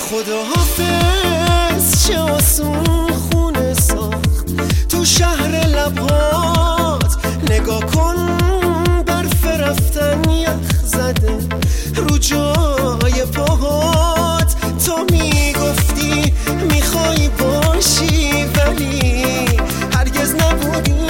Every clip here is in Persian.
خداحافظ چه آسون خونه ساخت تو شهر لبات، نگاه کن برف رفتن یخ زده رو جای پاهات. تو میگفتی میخوای باشی ولی هرگز نبودی،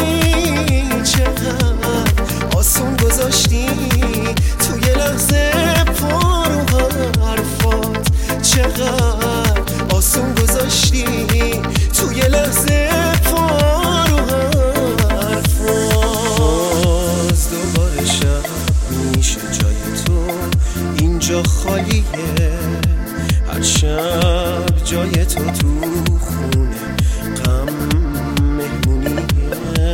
چقدر آسون گذاشتی توی لحظه پا رو حرفات، چقدر آسون گذاشتی توی لحظه پا رو حرفات. باز دوباره شب میشه جای تو اینجا خالیه، هر شب جای تو خونه غم مهمونیه.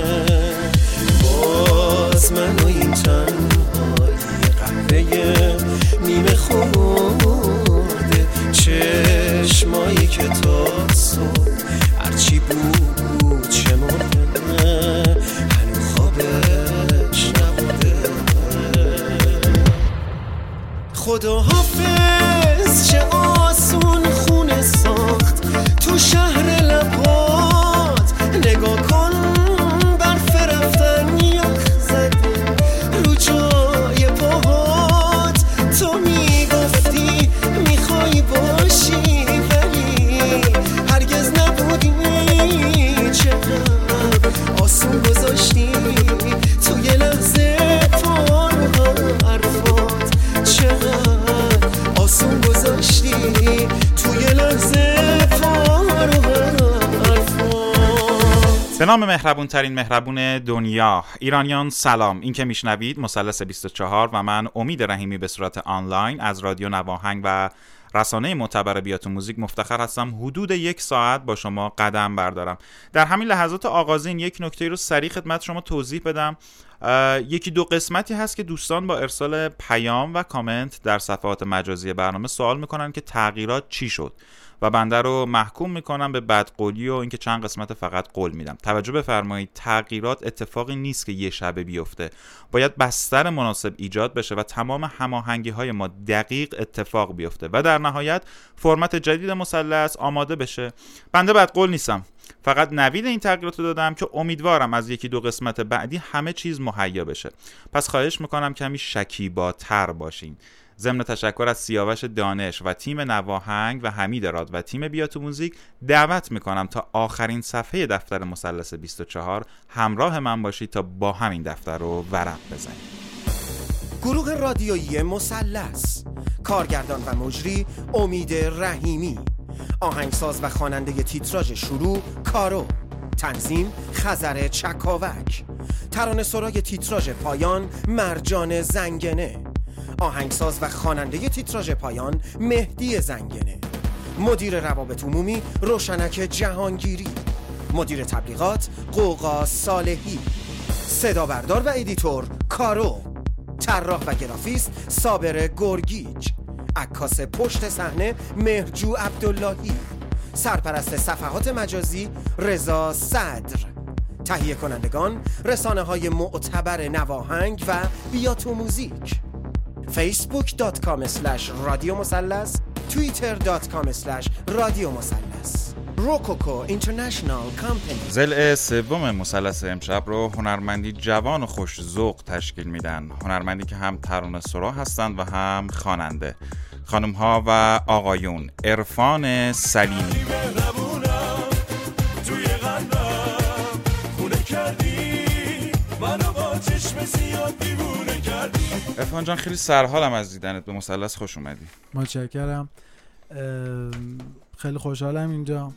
باز من و این تنهایی قهوه نیمه خورده، چشمایی که تا صبح هرچی بود شمرده هنو خوابش نبوده. خداحافظ چه آسون خونه ساخت تو شهر لبات، نگاه کن برف رفتن یخ زده رو جای پاهات. تو میگفتی میخوای باشی ولی هرگز نبودی، چقدر آسون گذاشتی توی لحظه پا رو حرفات، چقدر آسون گذاشتی توی لحظه پا رو حرفات. به نام مهربون ترین مهربون دنیا، ایرانیان سلام. این که میشنوید مثلث 24 و من امید رحیمی به صورت آنلاین از رادیو نواهنگ و رسانه معتبر بیاتون موزیک مفتخر هستم حدود 1 ساعت با شما قدم بردارم. در همین لحظات آغازین یک نکته رو سریع خدمت شما توضیح بدم. یکی دو قسمتی هست که دوستان با ارسال پیام و کامنت در صفحات مجازی برنامه سوال میکنن که تغییرات چی شد و بنده رو محکوم میکنم به بدقولی و اینکه چند قسمت فقط قول میدم. توجه بفرمایید، تغییرات اتفاقی نیست که یه شبه بیفته، باید بستر مناسب ایجاد بشه و تمام هماهنگی های ما دقیق اتفاق بیفته و در نهایت فرمت جدید مثلث آماده بشه. بنده بدقول نیستم، فقط نوید این تغییرات رو دادم که امیدوارم از یکی دو قسمت بعدی همه چیز مهیا بشه. پس خواهش میکنم کمی شکیباتر باشین. ضمن تشکر از سیاوش دانش و تیم نواهنگ و حمید راد و تیم بیاتو موزیک، دعوت میکنم تا آخرین صفحه دفتر مثلث 24 همراه من باشید تا با همین دفتر رو ورق بزنیم. گروه رادیویی مثلث، کارگردان و مجری امید رحیمی، آهنگساز و خواننده تیتراژ شروع کارو، تنظیم خزر چکاوک، ترانه‌سرای تیتراژ پایان مرجان زنگنه، آهنگساز و خواننده تیتراژ پایان مهدی زنگنه، مدیر روابط عمومی روشنک جهانگیری، مدیر تبلیغات قوقا صالحی، صدا بردار و ادیتور کارو، طراح و گرافیست صابر گرگیج، عکاس پشت صحنه مهرجو عبداللهی، سرپرست صفحات مجازی رضا صدر، تهیه کنندگان رسانه‌های معتبر نواهنگ و بیاتو موزیک، facebook.com/رادیو مثلث، twitter.com/رادیو مثلث. روکوکو اینترنشنال کمپانی. ضلع سوم مثلث امشب رو هنرمندی جوان و خوش ذوق تشکیل میدن. هنرمندی که هم ترانه‌سرا هستند و هم خواننده. خانم ها و آقایون، عرفان سلیمی. عرفان جان خیلی سرحالم از دیدنت، به مثلث خوش اومدی. متشکرم، خیلی خوشحالم اینجا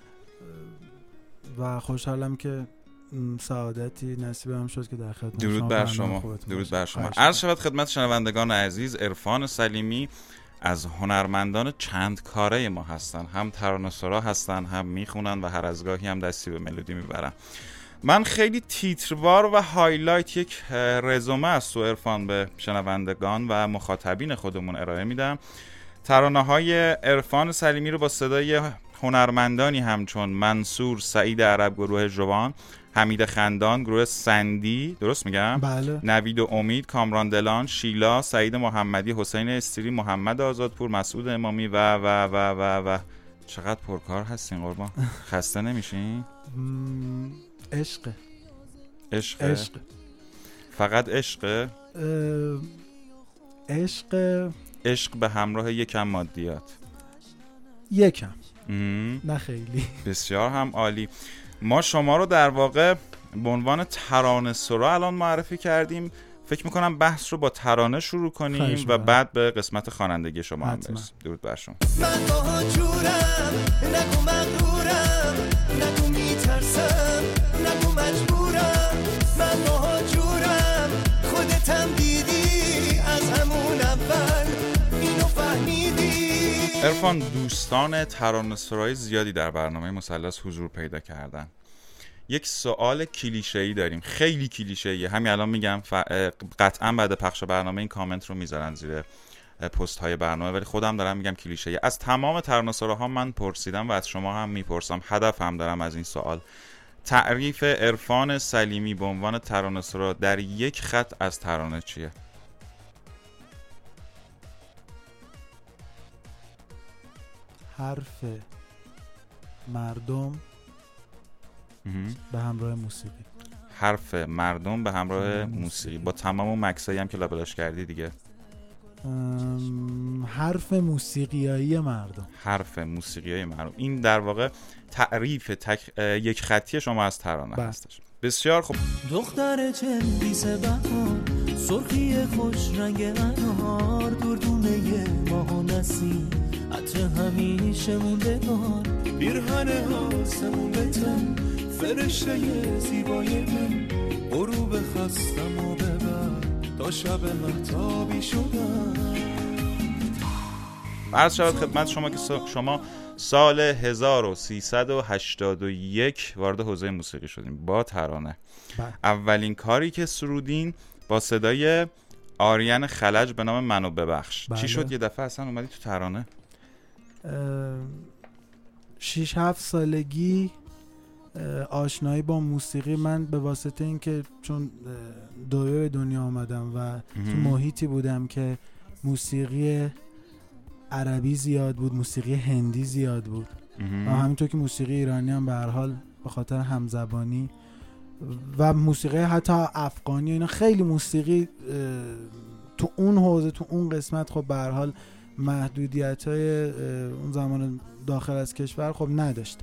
و خوشحالم که سعادتی نصیبم شد که در خدمت درود بر شما. درود بر شما. عرض شود خدمت شنوندگان عزیز، عرفان سلیمی از هنرمندان چند کاره ما هستن، هم ترانه‌سرا هستن، هم میخونن و هر از گاهی هم دستی به ملودی میبرن. من خیلی تیتروار و هایلایت یک رزومه از تو عرفان به شنوندگان و مخاطبین خودمون ارائه میدم. ترانه‌های عرفان سلیمی رو با صدای هنرمندانی همچون منصور سعید عرب گروه جوان، حمید خندان گروه سندی، درست میگم؟ بله. نوید و امید، کامران دلان، شیلا، سعید محمدی، حسین استری، محمد آزادپور، مسعود امامی و چقدر پرکار هستین قربان. خسته نمیشین؟ عشق. فقط عشق. عشق به همراه یکم مادیات. یکم نه خیلی. بسیار هم عالی. ما شما رو در واقع به عنوان ترانه سرا الان معرفی کردیم. فکر میکنم بحث رو با ترانه شروع کنیم و بعد به قسمت خوانندگی شما هم برسیم. درود بر شما. من با جورم، نگو مغرورم، نگو میترسم، نگو مجبورم. من با جورم، خودتم دیدی از همون اول اینو فهمیدی. عرفان، دوستان ترانه سرای زیادی در برنامه مثلث حضور پیدا کردن. یک سوال کلیشه‌ای داریم، خیلی کلیشه‌ایه. همین الان میگم قطعا بعد پخش برنامه این کامنت رو میذارن زیر پست های برنامه، ولی خودم دارم میگم کلیشه‌ایه. از تمام ترانه‌سراها من پرسیدم و از شما هم میپرسم، هدف هم دارم از این سوال. تعریف عرفان سلیمی به عنوان ترانه‌سرا در یک خط از ترانه چیه؟ حرف مردم به همراه موسیقی. حرف مردم به همراه موسیقی، با تمام مکسایی هم که لابلاش کردی دیگه. حرف موسیقیایی مردم. حرف موسیقیایی مردم. این در واقع تعریف یک خطی شما از ترانه هستش. بسیار خوب. دختر چندیس بهار، سرخی خوش رنگ انهار، دردونه ماه و نسیم، عطر همیشه موندگار، پیرهن آسمون بتن، فرشته زیبای من، غروب خستم و ببر تا شب مهتابی شدم. عرض شود خدمت شما که شما سال 1381 وارد حوزه موسیقی شدیم با ترانه. اولین کاری که سرودین با صدای آریان خلج به نام منو ببخش. چی شد یه دفعه اصلا اومدی تو ترانه؟ 6-7 سالگی آشنایی با موسیقی من به واسطه اینکه چون دوباره به دنیا آمدم و تو محیطی بودم که موسیقی عربی زیاد بود، موسیقی هندی زیاد بود و همینطور که موسیقی ایرانی هم به هر حال به خاطر همزبانی و موسیقی حتی افغانی، اینا خیلی موسیقی تو اون حوزه تو اون قسمت خب به هر حال محدودیت‌های اون زمان داخل از کشور خب نداشت.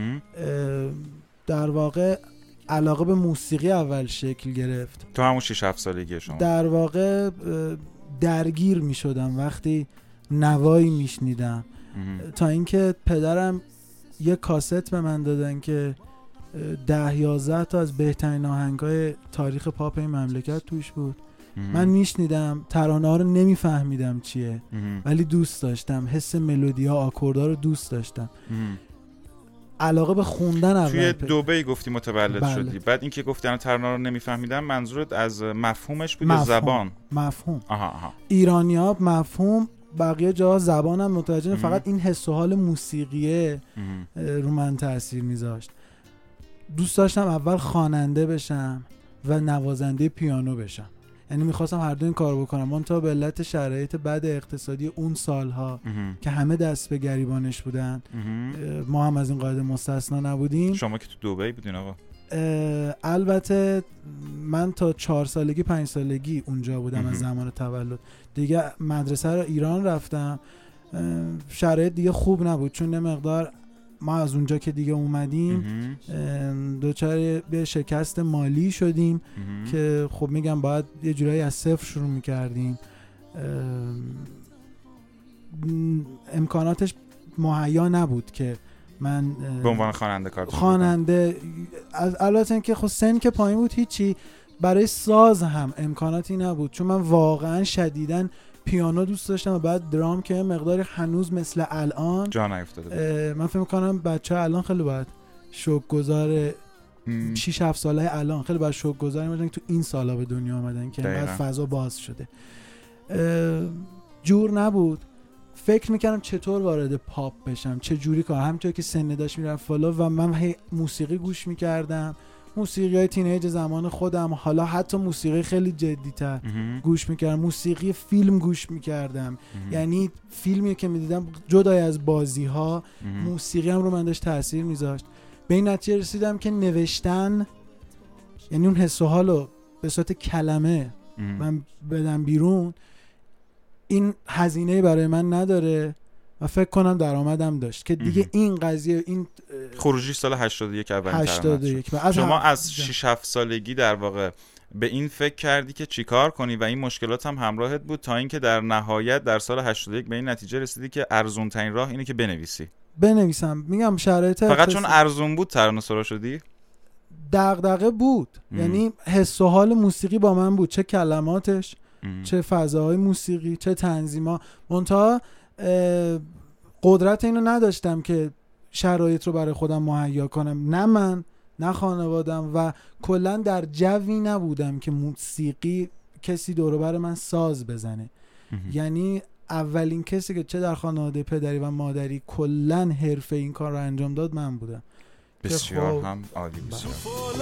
در واقع علاقه به موسیقی اول شکل گرفت تو همون 6-7 سالگی شما. در واقع درگیر می شدم وقتی نوایی می شنیدم، تا اینکه پدرم یه کاست به من دادن که 10-11 تا از بهترین آهنگای تاریخ پاپ این مملکت توش بود. من میشنیدم، ترانه ها رو نمیفهمیدم چیه ولی دوست داشتم، حس ملودی ها آکوردها رو دوست داشتم. علاقه به خوندن اول توی دبی گفتی متولد شدی، بعد اینکه گفتی انا ترانه رو نمیفهمیدم، منظورت از مفهومش بود یا زبان؟ مفهوم. آها. ایرانی‌ها مفهوم، بقیه جاها زبانم متوجه، فقط این حس و حال موسیقیه رو من تاثیر میذاشت. دوست داشتم اول خواننده بشم و نوازنده پیانو بشم، یعنی میخواستم هر دو این کار بکنم. من تا به علت شرایط بد اقتصادی اون سالها که همه دست به گریبانش بودن، ما هم از این قاعده مستثنا نبودیم. شما که تو دبی بودین آقا؟ البته من تا 4 سالگی 5 سالگی اونجا بودم از زمان تولد دیگه. مدرسه رو ایران رفتم، شرایط دیگه خوب نبود، چون مقدار ما از اونجا که دیگه اومدیم دوچار یه شکست مالی شدیم که خب میگم باید یه جورایی از صفر شروع میکردیم. امکاناتش مهیا نبود که من به عنوان خواننده البته اینکه خب سن که پایین بود هیچی، برای ساز هم امکاناتی نبود، چون من واقعا شدیداً پیانو دوست داشتم و بعد درام که مقداری هنوز مثل الان جا نیفتاده. من فکر می‌کنم بچه‌ها الان خیلی باید شوک‌گذار 6-7 ساله الان خیلی باید شوک‌گذار باشن که تو این سالا به دنیا آمدن که بعد فضا باز شده. جور نبود. فکر میکردم چطور وارد پاپ بشم، چه جوری کار. همونطور که سن داشت میرفت بالا و من هی موسیقی گوش میکردم، موسیقی های تینیج زمان خودم، حالا حتی موسیقی خیلی جدی‌تر گوش میکردم، موسیقی فیلم گوش میکردم. یعنی فیلمی که میدیدم جدای از بازی ها موسیقی هم رو من داشت تاثیر میذاشت. به این نتیجه رسیدم که نوشتن، یعنی اون حس و حالو به صورت کلمه من بدم بیرون، این هزینه برای من نداره و فکر کنم درآمدم داشت که دیگه این قضیه، این خروجی سال 81 اولین 81 شما از 6-7 سالگی در واقع به این فکر کردی که چیکار کنی و این مشکلات هم همراهت بود تا اینکه در نهایت در سال 81 به این نتیجه رسیدی که ارزون ترین راه اینه که بنویسم. میگم شرایط فقط چون ارزون بود ترانه سرا شدی؟ دغدغه بود. یعنی حس و حال موسیقی با من بود، چه کلماتش، چه فضاهای موسیقی، چه تنظیما. منتها قدرت اینو نداشتم که شرایط رو برای خودم مهیا کنم، نه من نه خانوادم، و کلا در جوی نبودم که موسیقی کسی دور و بر من ساز بزنه. یعنی اولین کسی که چه در خانواده پدری و مادری کلا حرفه این کار رو انجام داد من بودم. بسیار هم عالی. بسیار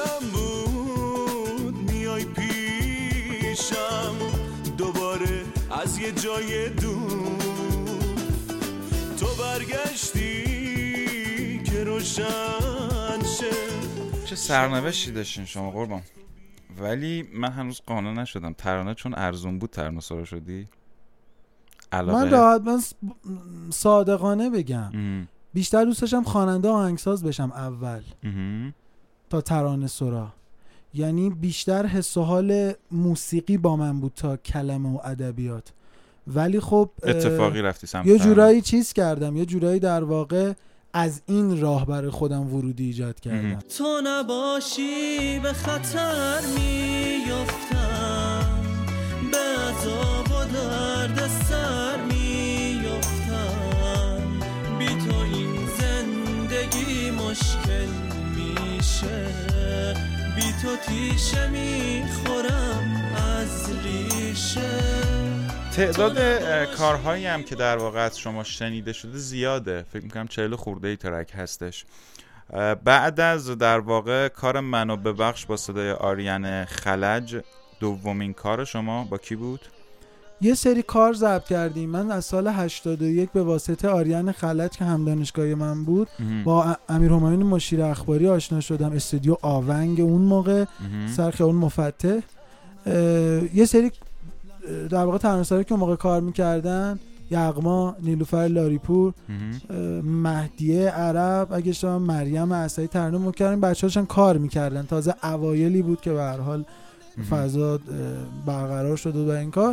بود میای پیشم دوباره از یه جای دور، تو برگشتی که روشن شه. چه سرنوشتی داشتین شما قربان. ولی من هنوز قانع نشدم، ترانه چون ارزون بود ترانه سرا شدی؟ من راحت، من صادقانه بگم بیشتر دوست داشتم خواننده آهنگساز بشم اول تا ترانه سرا. یعنی بیشتر حس و حال موسیقی با من بود تا کلمه و ادبیات. ولی خب اتفاقی رفتی سمت یه جورایی چیز کردم، یه جورایی در واقع از این راه برای خودم ورودی ایجاد کردم. تو نباشی به خطر میافتم، به عذاب و درد سر میافتم، بی تو این زندگی مشکل میشه، بی تو تیشه میخورم از ریشه. تعداد کارهایی هم که در واقع از شما شنیده شده زیاده، فکر میکنم 40 خورده ای ترک هستش. بعد از در واقع کار منو ببخش با صدای آریان خلج، دومین کار شما با کی بود؟ یه سری کار ضبط کردیم. من از سال 81 به واسطه آریان خلج که هم دانشگاهی من بود با امیر همایون مشیر اخباری آشنا شدم. استودیو آونگ اون موقع سر خیابون مفتح. یه سری در واقع ترانه‌سرایی که اون موقع کار میکردن، یغما، نیلوفر لاریپور، مهدیه عرب، اگه اشتباه مریم عصایی ترانه میکردن. بچه‌ها داشتن کار میکردن، تازه اوایلی بود که به هر حال فضا برقرار شد و این کار.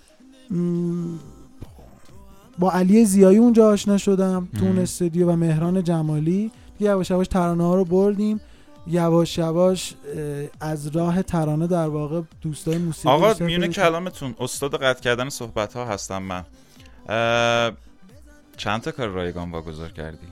با علی زیایی اونجا آشنا شدم تو اون استودیو و مهران جمالی. یواش یواش ترانه ها رو بردیم، یواش یواش از راه ترانه در واقع دوستای موسیقی. آقا میونه کلامتون استاد قطع کردن صحبت ها هستم من. چند تا کار رایگان واگذار کردی؟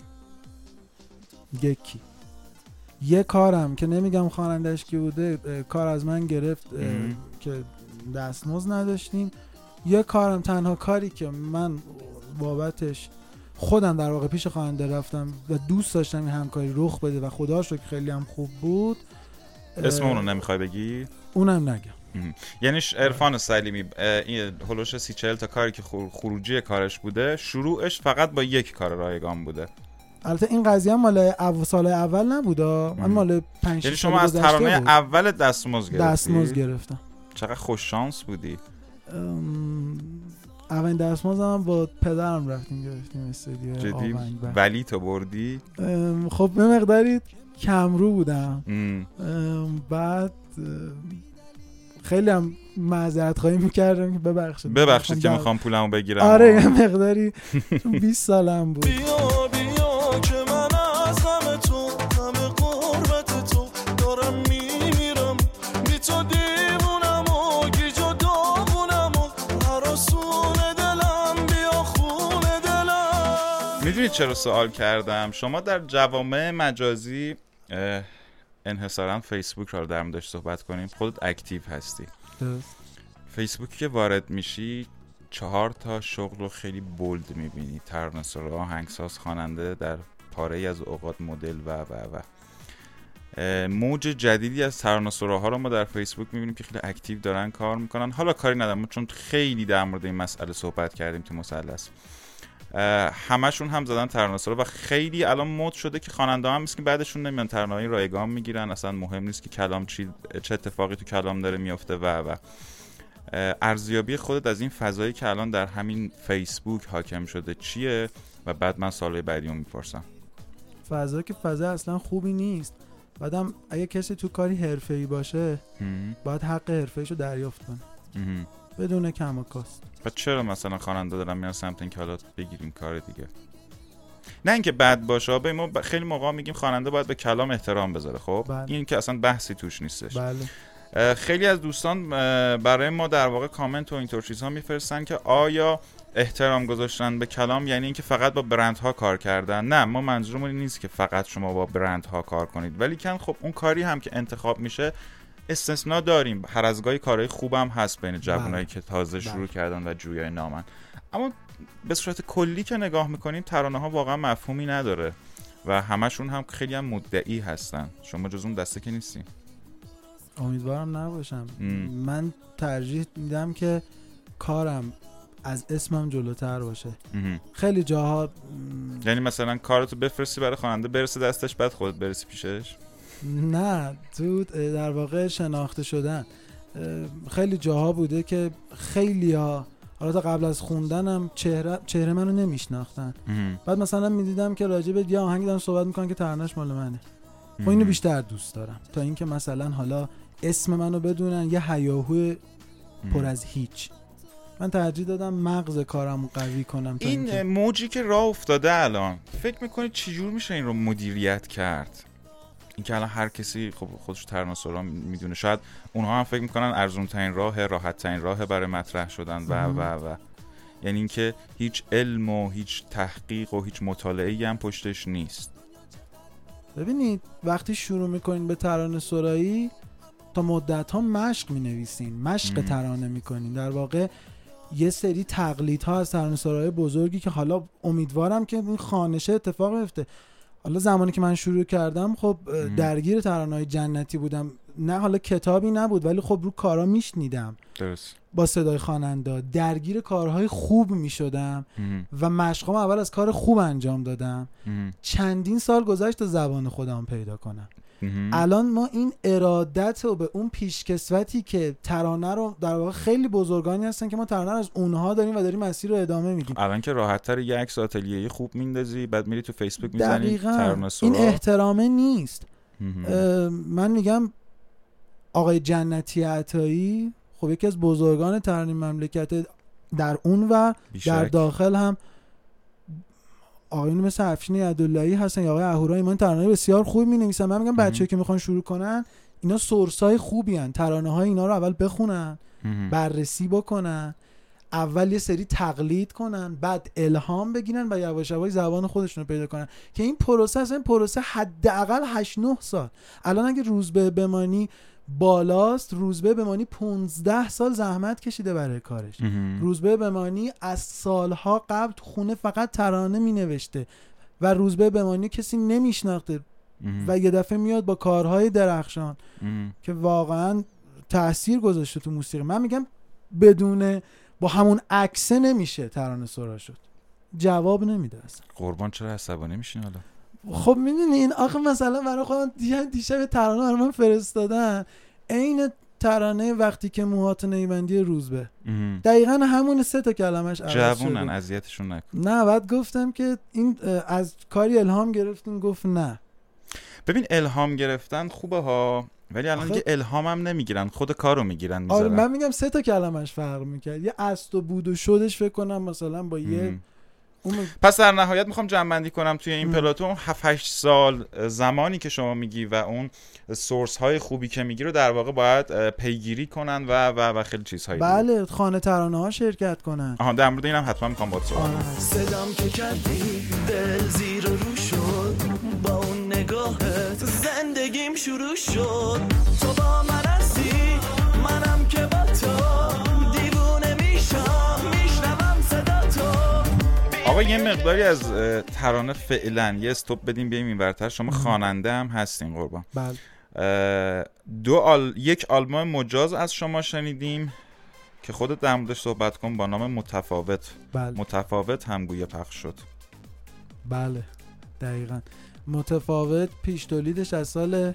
یکی. یه کارم که نمیگم خواننده‌اش کی بوده، کار از من گرفت که دستمزد نداشتیم. یه کارم، تنها کاری که من بابتش خودم در واقع پیش خواننده رفتم و دوست داشتم این همکاری رخ بده و خدا شکر خیلی هم خوب بود. اسم اونو نمیخوای بگی؟ اونم نگم. یعنی عرفان سلیمی این هولوش 30-40 تا کاری که خروجی کارش بوده، شروعش فقط با یک کار رایگان بوده. البته این قضیه هم مال سال اول نبوده، من مال 5 یعنی شما از ترانه اول دستمزد گرفتم. چقدر خوش شانس بودی. اولین دستمزدم با پدرم رفتیم گرفتیم استودیو جدی؟ ولی تو بردی؟ خب به مقداری کمرو بودم. بعد خیلی هم معذرت خواهی میکردم که ببخشید که میخوام پولمو بگیرم. آره یه مقداری 20 سالم بود. بیا بیا که من از غم تو، غم غربت تو دارم میمیرم، بی تو دیوونم و گیج و داغونم و هراسون دلم، بیا خون دلم. میدونی چرا سوال کردم؟ شما در جوامع مجازی انحصاراً فیسبوک رو در موردش صحبت کنیم، خودت اکتیو هستی. فیسبوکی که وارد میشی 4 تا شغل رو خیلی بولد میبینی، ترانه‌سرا، آهنگساز، خواننده، در پاره‌ای از اوقات مدل و موج جدیدی از ترانه‌سراها رو ما در فیسبوک میبینیم که خیلی اکتیو دارن کار میکنن. حالا کاری ندارم چون خیلی در مورد این مسئله صحبت کردیم تو مثلث، همشون هم زدن ترانه‌سرا و خیلی الان مد شده که خواننده هم که بعدشون نمیان ترانه‌های رایگان میگیرن، اصلا مهم نیست که کلام چه اتفاقی تو کلام داره میفته و ارزیابی خودت از این فضایی که الان در همین فیسبوک حاکم شده چیه؟ و بعد من سوالای بعدیو میپرسم. فضا که فضا اصلا خوبی نیست. بعدم اگه کسی تو کاری حرفه‌ای باشه باید حق حرفه‌ایشو دریافت کنه بدون کم و کاست. و چرا مثلا خواننده دارن میان سمت اینکه حالا بگیریم کار دیگه؟ نه اینکه بد باشه، به ما خیلی موقع میگیم خواننده باید به کلام احترام بذاره. خب بله. این که اصلا بحثی توش نیستش. بله. خیلی از دوستان برای ما در واقع کامنت و اینطور چیزها میفرستن که آیا احترام گذاشتن به کلام یعنی اینکه فقط با برندها کار کردن؟ نه، ما منظورمون این نیست که فقط شما با برندها کار کنید، ولی کن خب اون کاری هم که انتخاب میشه استثناء داریم، هر از گاهی کارهای خوبم هست بین جوانایی که تازه شروع کردن و جویای نامن. اما به صورت کلی که نگاه میکنیم ترانه ها واقعا مفهومی نداره و همشون هم خیلی هم مدعی هستن. شما جز اون دسته که نیستین. امیدوارم نباشم. من ترجیح میدم که کارم از اسمم جلوتر باشه. خیلی جاها یعنی مثلا کارتو بفرستی برای خواننده برسه دستش بعد خودت برسی پیشش؟ نه، تو در واقع شناخته شدن. خیلی جاها بوده که خیلیا حالا تا قبل از خوندنم چهره منو نمیشناختن، بعد مثلا میدیدم که راجع به یه آهنگ دارن صحبت میکنن که ترانه‌اش مال منه. خب اینو بیشتر دوست دارم تا اینکه مثلا حالا اسم منو بدونن یه هیاهو پر از هیچ. من ترجیح دادم مغز کارمو قوی کنم. این موجی که راه افتاده الان فکر میکنید چجور میشه این رو مدیریت کرد؟ این که الان هر کسی خب خودش ترانه‌سرا میدونه، شاید اونها هم فکر میکنن ارزون ترین راه، راحت ترین راه برای مطرح شدن و یعنی اینکه هیچ علم و هیچ تحقیق و هیچ مطالعه‌ای هم پشتش نیست. ببینید وقتی شروع میکنین به ترانه سرایی تا مدت ها مشق مینویسین، مشق ترانه میکنین، در واقع یه سری تقلیدها از ترانه سرای بزرگی که حالا امیدوارم که این خوانشه اتفاق بیفته. حالا زمانی که من شروع کردم خب درگیر ترانه‌های جنتی بودم، نه حالا کتابی نبود ولی خب رو کارا میشنیدم، درست، با صدای خواننده درگیر کارهای خوب میشدم و مشقام اول از کار خوب انجام دادم. چندین سال گذشت تا زبان خودم پیدا کنم. الان ما این ارادت و به اون پیشکسوتی که ترانه رو در واقع خیلی بزرگانی هستن که ما ترانه رو از اونها داریم و داریم مسیر رو ادامه میدیم. الان که راحت تر یه عکس آتلیه‌ای خوب میندازی بعد میری تو فیسبوک میزنی ترانه سرا. این احترامه نیست. من میگم آقای جنتی عطایی خب یکی از بزرگان ترانه مملکت در اون و در داخل هم آقایون مثل افشین عبداللهی هستن یا آقای اهورا ایمان ترانه بسیار خوب می‌نویسن. من میگم بچه‌ای که میخوان شروع کنن اینا سورسای خوبی ان، ترانه‌های اینا رو اول بخونن، بررسی بکنن، اول یه سری تقلید کنن، بعد الهام بگیرن و یواش یواش زبان خودشون رو پیدا کنن که این پروسه حداقل 8-9 سال. الان اگه روزبه بمانی بالاست، روزبه بمانی 15 سال زحمت کشیده برای کارش. روزبه بمانی از سالها قبل خونه فقط ترانه می نوشته و روزبه بمانی کسی نمیشناخته و یه دفعه میاد با کارهای درخشان که واقعا تأثیر گذاشته تو موسیقی. من میگم بدون با همون عکسه نمیشه ترانه سرا شد. جواب نمیده اصلا. قربان چرا عصبانی میشین حالا؟ خب میدونین آخه مثلا برای خودم دیشب ترانه برای من فرستادن، عین ترانه وقتی که موهات نیبندی روزبه، دقیقاً همون 3 تا کلمش عوض شده. جوونن اذیتشون نکن. نه بعد گفتم که این از کاری الهام گرفتین، گفت نه. ببین الهام گرفتن خوبه ها، ولی الان دیگه الهام هم نمیگیرن، خود کارو میگیرن میذارن. آره من میگم 3 تا کلمش فرق میکرد، یه است و بود و شدش فکر کنم مثلا با یه پس در نهایت میخوام جمع‌بندی کنم توی این پلاتون 7-8 سال زمانی که شما میگی و اون سورس های خوبی که میگی رو در واقع باید پیگیری کنن و خیلی چیزهایی. بله خانه ترانه ها شرکت کنن. در مورد اینم حتما میخوام باهات صحبت کنم. صدام که کردی دل زیر رو شد، با اون نگاهت زندگیم شروع شد. تو با من هستی منم که با تو دیوونه میشم، آقا یه مقداری از ترانه فعلا یه استوب بدیم بیایم اینورتر. شما خواننده هم هستین قربان. بله. یک آلبوم مجاز از شما شنیدیم که خودت در موردش صحبت کن با نام متفاوت. بله. متفاوت هم گویا پخش شد. بله دقیقاً. متفاوت پیش تولیدش از سال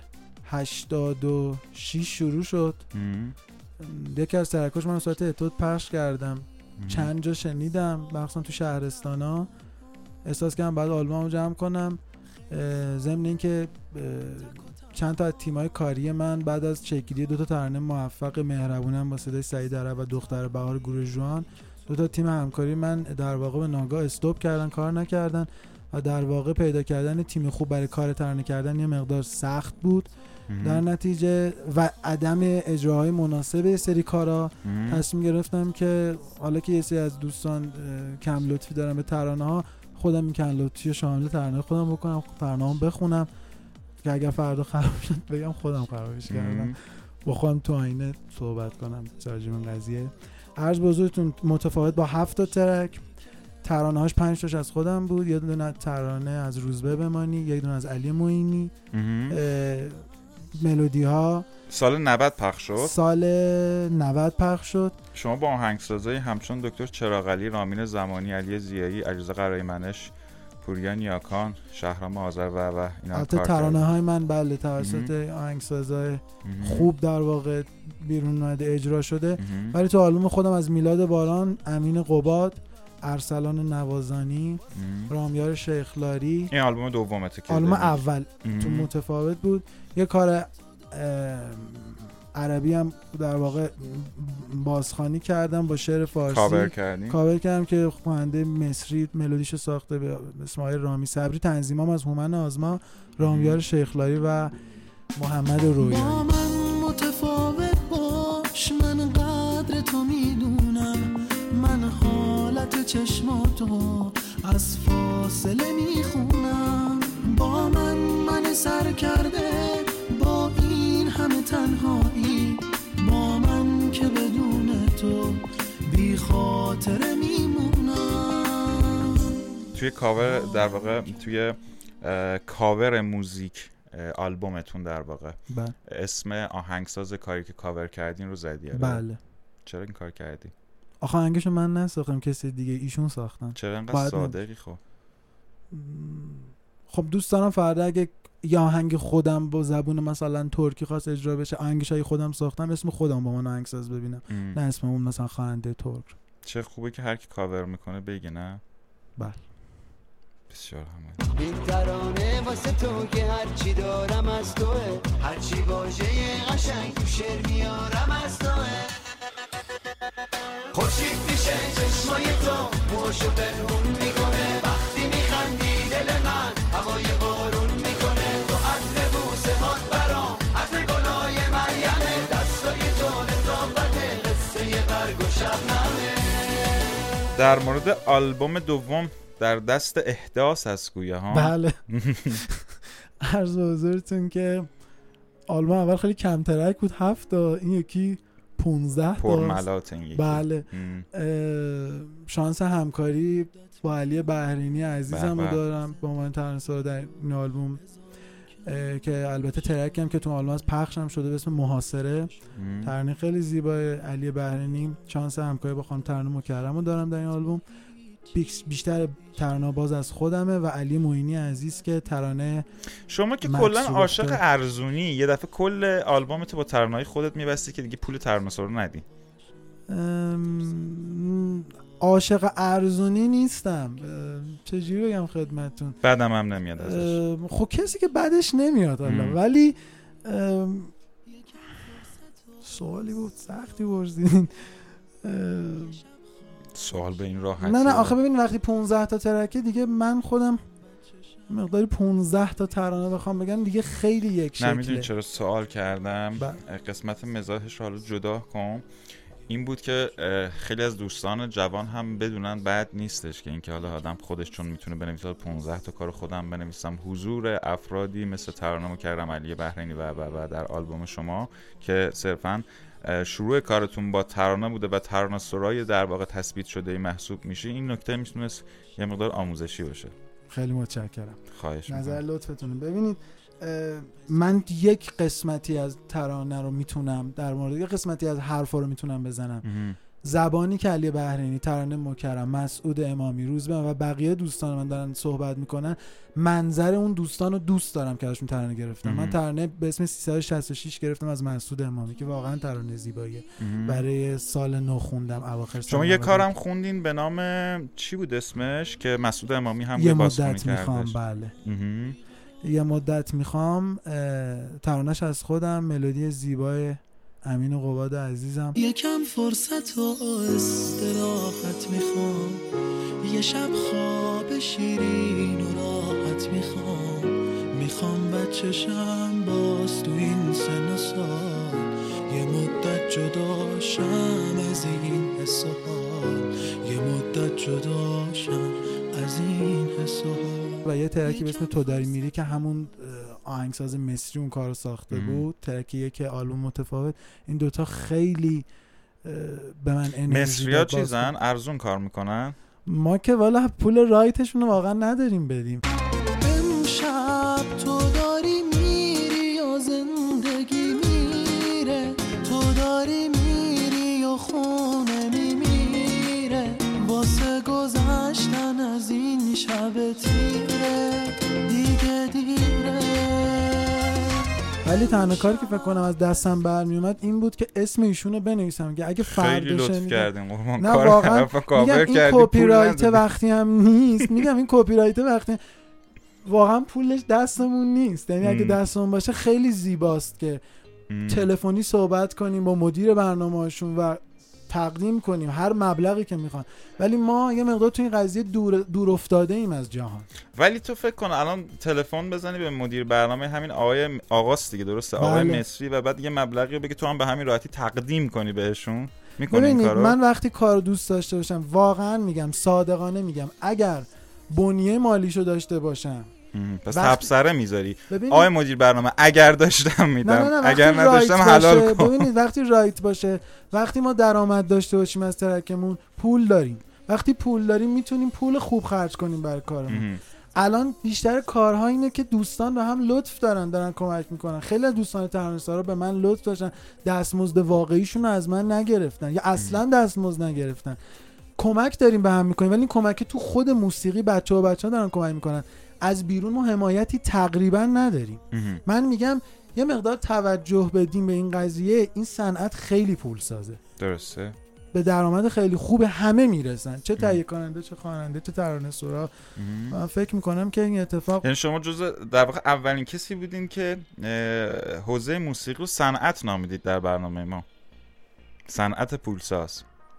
86 شروع شد. یکی از ترکاش من صورت اتود پخش کردم. چند جا شنیدم مخصوصا تو شهرستانا. احساس کردم بعد آلبومو جمع کنم. ضمن این که چند تا از تیمای کاری من بعد از چکیدی 2 تا ترانه موفق مهربونم با صدای سعید عرب و دختر بهار گروه جوان، 2 تا تیم همکاری من در واقع به ناگاه استاپ کردن، کار نکردن و در واقع پیدا کردن تیم خوب برای کار ترانه کردن یه مقدار سخت بود. در نتیجه و عدم اجراهای مناسب سری کارا تصمیم گرفتم که حالا که یه سری از دوستان کم لطفی دارن به ترانه ها، خودم این کم لطفی شامل ترانه خودم بکنم، ترانه هم بخونم که اگر فردا خراب شد بگم خودم خرابش کردم، با خودم تو آینه صحبت کنم راجع به این قضیه. عرض به حضورتون متفاوت با 7 تا ترک، ترانه هاش 5 تاش از خودم بود، یه دونه ترانه از روزبه بمانی، یه دونه از علی معینی. ملودی ها سال 90 پخش شد. سال 90 پخش شد. شما با آهنگسازای همچون دکتر چراغعلی، رامین زمانی، علی ضیایی، علیرضا قرایمنش، پوریا نیاکان، شهرام آذر و اینا کار کردن. ترانه های من بله توسط آهنگسازای خوب در واقع بیرون اومده، اجرا شده. ولی تو آلبوم خودم از میلاد باران، امین قباد، ارسلان نوازانی، رامیار شیخلاری، این آلبوم دومته که آلبوم اول تو متفاوت بود. یه کار عربی هم در واقع بازخوانی کردم با شعر فارسی، کاور کردم که خواننده مصری ملودیشو ساخته به اسم آقای رامی صبری، تنظیمام از هومن آزما، رامیار شیخلاری و محمد رویانی. با من متفاوت باش، من قدر تو میدونم، من حالت چشماتو از فاصله میخونم. با من سر کرده با این همه تنهایی، با من که بدون تو بی خاطره میمونم. توی کاور در واقع توی کاور موزیک آلبومتون در واقع اسم آهنگساز کاری که کاور کردین رو زدی؟ بله. چرا این کار کردی؟ آخه آهنگشو من نساختم، کسی دیگه ایشون ساختن. چرا انقدر صادقی؟ خب دوست دارم فردا اگه یه آهنگ خودم با زبون مثلا ترکی خواست اجرا بشه، آهنگشای خودم ساختم، اسم خودم با من آهنگساز ببینم، نه اسم اون مثلا خواننده ترک. چه خوبه که هر کی کاور میکنه بگه نه. بله بسیار همه این ترانه واسه تو که هرچی دارم از توه، هرچی واژه قشنگ تو شعر میارم از توه. خورشید میشه چشمای تو، موشو پنهون میکنه، وقتی میخندی دل من هوای بارون میکنه. تو عطر بوسه هات برام، عطر گلای مریمه، دستای تو لطافت قصه برگ و شبنمه. در مورد آلبوم دوم در دست احداث هست گویا ها؟ بله. عرض به حضورتون که آلبوم اول خیلی کم ترک بود، 7 تا، این یکی 15 تا پرملات. این یکی بله. شانس همکاری با علی بحرینی عزیزم رو دارم با من ترانه‌سرا در این آلبوم که البته ترک هم که تو آلبوم از پخش هم شده به اسم محاصره. ترانه خیلی زیبای علی بحرینی. شانس همکاری با خانم ترانه مکرم رو دارم در این آلبوم. بیشتر ترانه باز از خودمه و علی معینی عزیز که ترانه. شما که کلا عاشق ارزونی، یه دفعه کل آلبومت با ترانه‌های خودت میبستی که دیگه پول ترانه‌سرا رو ندی؟ عاشق ارزونی نیستم، چجوری بگم خدمتتون، بعدم هم نمیاد ازش. خب کسی که بعدش نمیاد حالا، ولی سوالی بود سختی پرسیدین. سوال به این راحتی؟ نه آخه ببین وقتی 15 تا ترکه دیگه من خودم مقداری 15 تا ترانه بخوام بگم دیگه خیلی یک شکله. نمیدونی چرا سوال کردم. قسمت مزاحش رو حالا جدا کن. این بود که خیلی از دوستان جوان هم بدونن بد نیستش که اینکه حالا آدم خودش چون میتونه بنویسه 15 تا کار خودم بنویسم، حضور افرادی مثل ترانه مکرم، علی بحرینی و در آلبوم شما که صرفاً شروع کارتون با ترانه بوده و ترانه سرای در واقع تثبیت شده محسوب میشه، این نکته میتونست یه مقدار آموزشی باشه. خیلی متشکرم. خواهش نظر لطفتونه. ببینید من یک قسمتی از ترانه رو میتونم در مورد یک قسمتی از حرفا رو میتونم بزنم. زبانی که علی بحرینی، ترانه مکرم، مسعود امامی، روزبه و بقیه دوستان من دارن صحبت میکنن، منظر اون دوستان رو دوست دارم که ازشون ترانه گرفتم. من ترانه به اسم 366 گرفتم از مسعود امامی که واقعا ترانه زیباییه. برای سال نو خوندم اواخر سال. شما یه کارم خوندین به نام چی بود اسمش که مسعود امامی هم یه بازخونی مدت میخوام. بله یه مدت میخوام، ترانه‌اش از خودم، ملودی زیبای امین و قباد عزیزم. یکم فرصت و استراحت میخوام، یه شب خواب شیرین و راحت میخوام بچه‌شم باز تو این سن و سال، یه مدت جداشم از این حس و حال، یه مدت جداشم از این حس و حال. و یه ترکی به اسم تو داری میری که همون آهنگساز مصری اون کارو ساخته بود. ترکیه که آلبوم متفاوت. این دوتا خیلی به من انرژی مصری‌ها چیزن ارزون کار میکنن، ما که والا پول رایتشون رو واقعا نداریم بدیم. امشب تو داری میری و زندگی میره، تو داری میری و خونه میمیره، واسه گذشتن از این شب تیره دیگه دیره. ولی تنها کاری که فکر کنم از دستم برمی اومد این بود که اسم ایشونو بنویسم که اگه خیلی لطف کردیم نه واقعا میگم این کپی رایت وقتی هم نیست، میگم این کپی رایت وقتی واقعا پولش دستمون نیست، یعنی اگه دستمون باشه خیلی زیباست که تلفنی صحبت کنیم با مدیر برنامه‌هاشون و تقدیم کنیم هر مبلغی که میخوان، ولی ما یه مقدار تو این قضیه دور افتاده ایم از جهان. ولی تو فکر کن الان تلفن بزنی به مدیر برنامه همین آقاست دیگه، درسته؟ آقای مصری، و بعد یه مبلغی بگی تو هم به همین راحتی تقدیم کنی بهشون، میکنی این کارو؟ من وقتی کارو دوست داشته باشم، واقعا میگم صادقانه میگم، اگر بنیه مالیشو داشته باشم پس تبصره میذاری آقای مدیر برنامه اگر داشتم میدم، نه اگر نداشتم حلال کن. ببینید وقتی رایت باشه، وقتی ما درآمد داشته باشیم از ترکمون، پول داریم، وقتی پول داریم میتونیم پول خوب خرج کنیم برای کارمون. الان بیشتر کارها اینه که دوستان به هم لطف دارن کمک میکنن. خیلی از دوستان ترانه‌سرا به من لطف داشتن، دستمزد واقعیشون رو از من نگرفتن یا اصلا دستمزد نگرفتن. کمک داریم به هم میکنیم، ولی این کمک تو خود موسیقی بچه‌ها دارن کمک میکنن، از بیرون ما حمایتی تقریبا نداریم. من میگم یه مقدار توجه بدیم به این قضیه، این صنعت خیلی پول سازه، درسته، به درآمد خیلی خوب همه میرسن، چه تهیه کننده، چه خواننده، چه ترانه‌سرا. من فکر میکنم که این اتفاق، یعنی شما جزء در واقع اولین کسی بودین که حوزه موسیقی رو صنعت نامیدید در برنامه ما. صنعت پولساز،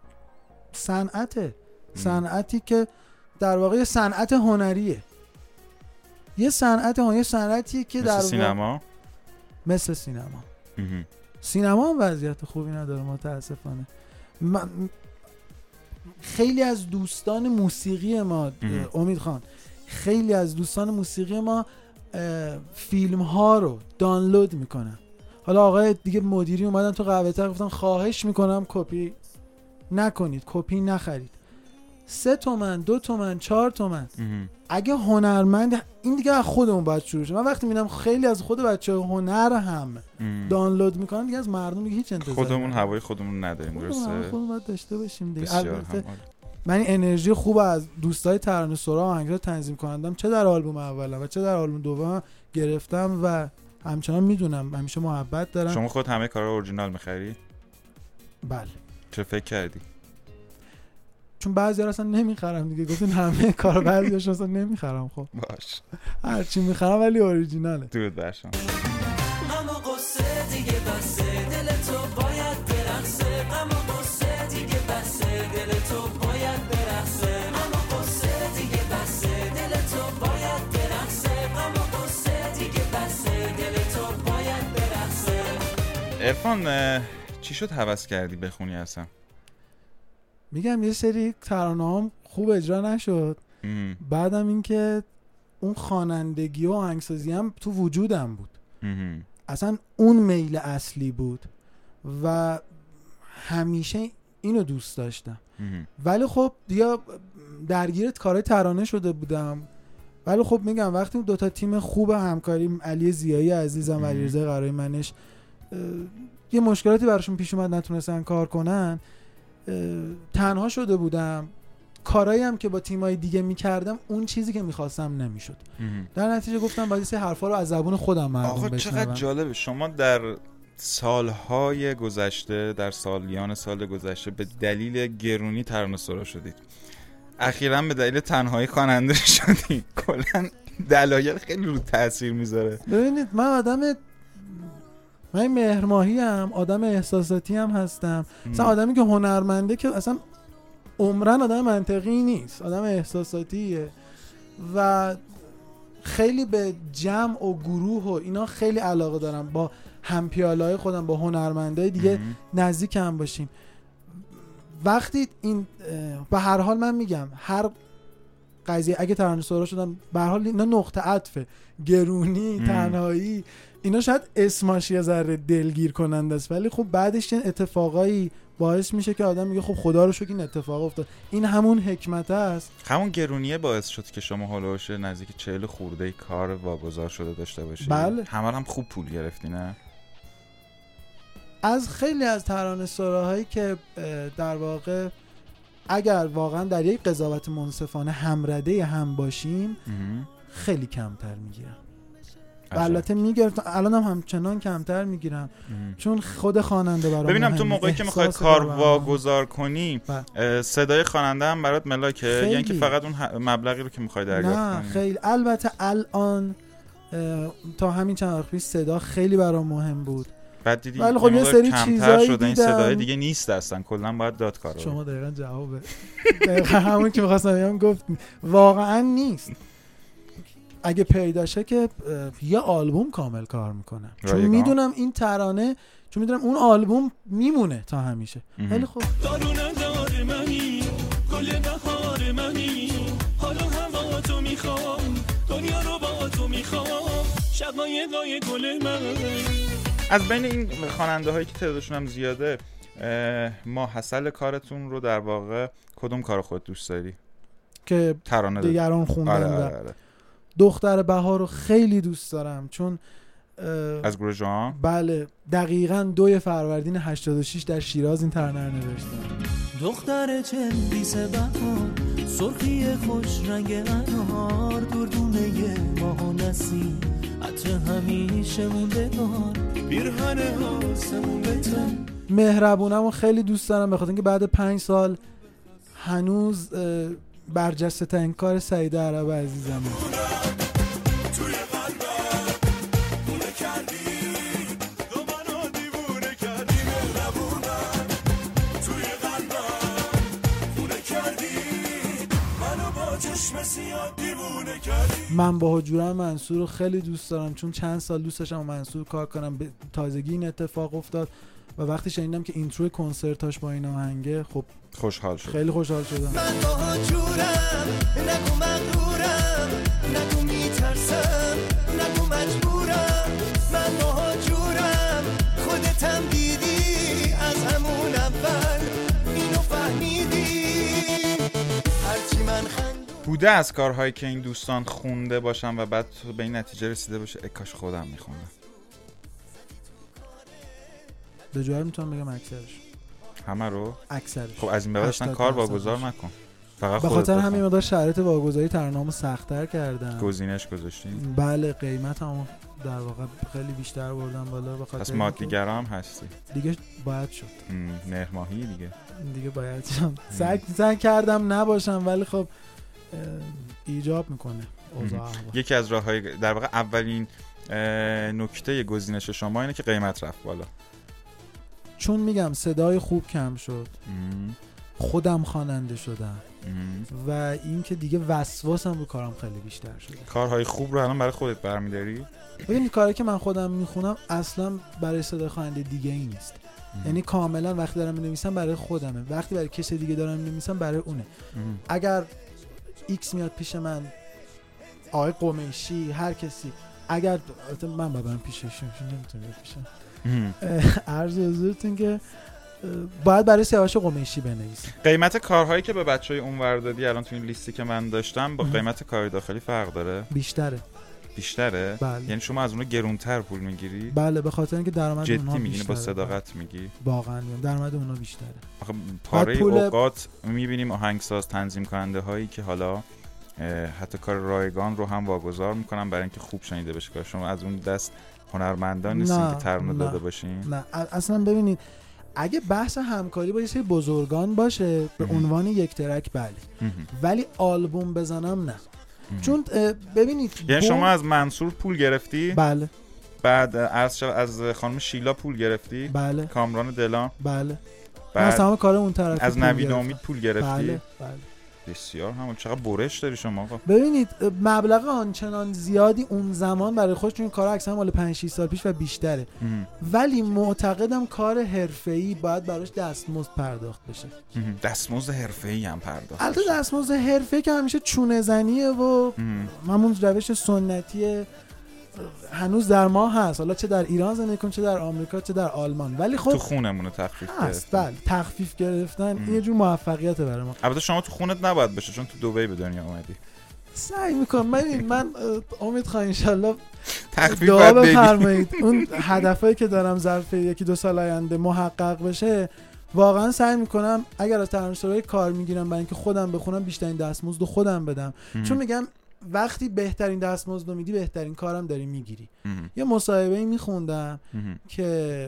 صنعتی که در واقع صنعت هنریه، یه صنعتیه که در سینما، مثل سینما هم وضعیت خوبی نداره متاسفانه. خیلی از دوستان موسیقی ما، امید خان، خیلی از دوستان موسیقی ما فیلم ها رو دانلود میکنن. حالا آقای دیگه مدیری اومدن تو قهوه‌تر گفتن خواهش میکنم کپی نکنید، کپی نخرید. 3 تومن، 2 تومن، 4 تومن. اگه هنرمند، این دیگه از خودمون باید شروع شه. من وقتی میبینم خیلی از خود بچه‌ها هنر هم دانلود میکنن، دیگه از مردم دیگه هیچ انتظاری خودمون هوای خودمون نداریم، درسته؟ خودمون باید داشته باشیم دیگه. البته من این انرژی خوب از دوستای ترانه‌سرا و آهنگساز تنظیم کنندم، چه در آلبوم اولم و چه در آلبوم دوم گرفتم و همچنان میدونم همیشه محبت دارم. شما خود همه کارا اورجینال می‌خری؟ بله. چه فکر کردی؟ چون بعضی‌ها اصلا نمیخرم دیگه، گفتین همه کارا بعضی‌هاش اصلا نمیخرم. خب باش، هر چی میخرم ولی اوریجیناله. درود بر شما. غم و قصه دیگه بسه، دل تو باید برقصه، غم و قصه دیگه بسه، دل تو باید برقصه، غم و قصه دیگه بسه، دل تو باید برقصه، غم و قصه دیگه بسه، دل تو باید برقصه. عرفان چی شد هوس کردی بخونی اصلا؟ میگم یه سری ترانه‌هام خوب اجرا نشد، بعدم این که اون خوانندگی و آهنگسازی هم تو وجودم بود، اصلا اون میل اصلی بود و همیشه اینو دوست داشتم. ولی خب دیگه درگیر کارهای ترانه شده بودم. ولی خب میگم وقتی دو تا تیم خوب همکاری، علی زیایی عزیزم و علیرضا قرایی منش، یه مشکلاتی براشون پیش اومد نتونستن کار کنن، تنها شده بودم. کارایی هم که با تیمای دیگه میکردم اون چیزی که میخواستم نمیشد. در نتیجه گفتم باید این حرفا رو از زبون خودم مردم بشنوم. چقدر جالبه شما در سالهای گذشته، در سالیان سال گذشته به دلیل گرونی ترانه‌سرا شدید، اخیراً به دلیل تنهایی خواننده شدید. کلاً دلایل خیلی رو تاثیر میذاره. ببینید من مهرماهی هم آدم احساساتی هم هستم. مثلا آدمی که هنرمنده که اصلا عمرن آدم منطقی نیست، آدم احساساتیه و خیلی به جمع و گروه و اینا خیلی علاقه دارم. با همپیالای خودم، با هنرمندای دیگه نزدیک هم باشیم. وقتی این به هر حال من میگم هر قضیه اگه ترانه‌سرا شدم به هر حال اینا نقطه عطفه. گرونی، تنهایی، اینا شاید اسمش یه ذره دلگیر کننده است، ولی خب بعدش این اتفاقایی باعث میشه که آدم میگه خب خدا رو شکر این اتفاق افتاد. این همون حکمت است. همون گرونیه باعث شد که شما هولوش نزدیک 40 خورده کار واگذار شده داشته باشید. بله. همه هم خوب پول گرفتی نه؟ از خیلی از ترانه‌سراهایی که در واقع اگر واقعا در یک قضاوت منصفانه همرده هم باشیم خیلی کمتر میگیرم. البته میگرفتم، الان هم همچنان کمتر میگیرم چون خود خواننده برام ببینم تو موقعی که میخوای کار واگذار کنی صدای خواننده هم برات ملاکه، یعنی که فقط اون مبلغی رو که میخوای دریافت کنی؟ نه خیلی. البته الان تا همین چند وقت پیش صدا خیلی برام مهم بود. بعد دیدی ولی خب یه سری چیزایی دیدم این صدای دیگه نیست اصلا، کلا باید داد کارو. شما دقیقاً جوابه دقیقاً همون که می‌خواستم بگم گفت واقعا نیست. اگه پیدا شه که یه آلبوم کامل کار میکنم، چون میدونم این ترانه، چون میدونم اون آلبوم میمونه تا همیشه. خیلی خوب. دارونه دار منی، گل بهار منی، حالا هوا تو میخوام، دنیا رو با تو میخوام، شقایقای گل من. از بین این خواننده هایی که تعدادشون هم زیاده، ماحصل کارتون رو در واقع کدوم کار خود دوست داری که ترانه دیگران خوندن؟ آره. دختر بهار رو خیلی دوست دارم چون از گروه جان. بله دقیقاً 2 فروردین 86 در شیراز این ترانه رو نوشتم. دختر چندیس بهار، سرخی خوش رنگ انهار، دردونه ماه و نسیم، عطر همیشه موندگار، پیرهن آسمون بتن. مهربونم رو خیلی دوست دارم به خاطر اینکه بعد 5 سال هنوز برجسته ترین کار سعید عرب عزیزمه. من با حجورم منصور رو خیلی دوست دارم چون چند سال دوست داشتم منصور کار کنم. به تازگی این اتفاق افتاد و وقتی شنیدم که اینترو کنسرتاش با این آهنگه خب خوشحال شد. خیلی خوشحال شدم. من با حجورم، نگو مغرورم، نگو میترسم، نگو مجبورم. من با حجورم، خودتم دیدی از همون اول اینو فهمیدی. هرچی من بوده از کارهایی که این دوستان خونده باشن و بعد به این نتیجه رسیده باشه کاش خودم میخوندم؟ به جوهر میتونم بگم اکثرش. همه رو؟ اکثرش. خب از این بعد اصلا کار واگذار نکن، فقط به خاطر همین مقدار شرایط واگذاری ترانه‌مو سخت‌تر کردم. گزینش گذاشتین؟ بله قیمتمو در واقع خیلی بیشتر بردم بالا به خاطر پس مادیگرام هستی دیگه. باید شد مهرماهی دیگه باید شد. سعی کردم نباشم ولی خب ایجاب میکنه اوضاع. یکی از راههای در واقع اولین نکته گزینش شما اینه که قیمت رفت بالا، چون میگم صدای خوب کم شد، خودم خواننده شدم و این که دیگه وسواسم رو کارم خیلی بیشتر شده. کارهای خوب رو الان برای خودت برمی‌داری؟ ببین کاری که من خودم میخونم اصلا برای صدای خواننده دیگه ای نیست. یعنی کاملا وقتی دارم می‌نویسم برای خودمه، وقتی برای کسی دیگه دارم می‌نویسم برای اونه. اگر ایکس میاد پیش من، آقای قمیشی، هر کسی، اگر من برم پیشش نمیتونم پیشم عرض حضورتون که باید برای سیاوش قمیشی بنویسیم. قیمت کارهایی که به بچهای اونور دادی الان تو این لیستی که من داشتم با قیمت کار داخلی فرق داره؟ بیشتره؟ بله. یعنی شما از اونها گرونتر پول میگیری؟ بله، به خاطر اینکه درآمد اونها بیشتره. جدی میگی؟ با صداقت میگی؟ واقعا میگم درآمد اونها بیشتره. آخه پاره اوقات میبینیم آهنگساز، تنظیم کننده هایی که حالا حتی کار رایگان رو هم واگذار میکنن برای اینکه خوب شنیده بشه کار. شما از اون دست هنرمندان نیستین که ترانه داده باشین؟ نه اصلا ببینید اگه بحث همکاری با یه سری بزرگان باشه به عنوان یک ترک بله، ولی آلبوم بزنم نه. چون ببینید یعنی شما از منصور پول گرفتی؟ بله. بعد از خانم شیلا پول گرفتی؟ بله. کامران دلان؟ بله. بعد از تمام کار اون طرف از نوید امید پول گرفتی؟ بله. بسیار همون. چقدر برش داری شما آقا. ببینید مبلغ آنچنان زیادی اون زمان برای خودش، این کار اکثرا مال 5-6 سال پیش و بیشتره، ولی معتقدم کار حرفه‌ای باید براش دستمزد پرداخت بشه. دستمزد حرفه‌ای هم پرداخت. البته دستمزد حرفه‌ای که همیشه چونه زنیه و همون روش سنتی هنوز در ما هست، حالا چه در ایران زندگی کن، چه در آمریکا، چه در آلمان، ولی خب تو خونمون تخفیف گرفتن. بله، تخفیف گرفتن یه جور موفقیته برای ما. البته شما تو خونت نباید بشه چون تو دبی به دنیا اومدی. سعی میکنم من امید خواهی انشالله تخفیف دعا باید بفرمایید اون هدفایی که دارم ظرف 1-2 سال آینده محقق بشه. واقعا سعی میکنم اگر از ترانه‌سرای کار میگیرم برای اینکه خودم بخونم بیشترین دستمزد رو خودم بدم، چون میگم وقتی بهترین دستمزد رو میدی بهترین کارم داری میگیری. یه مصاحبه‌ای میخوندم که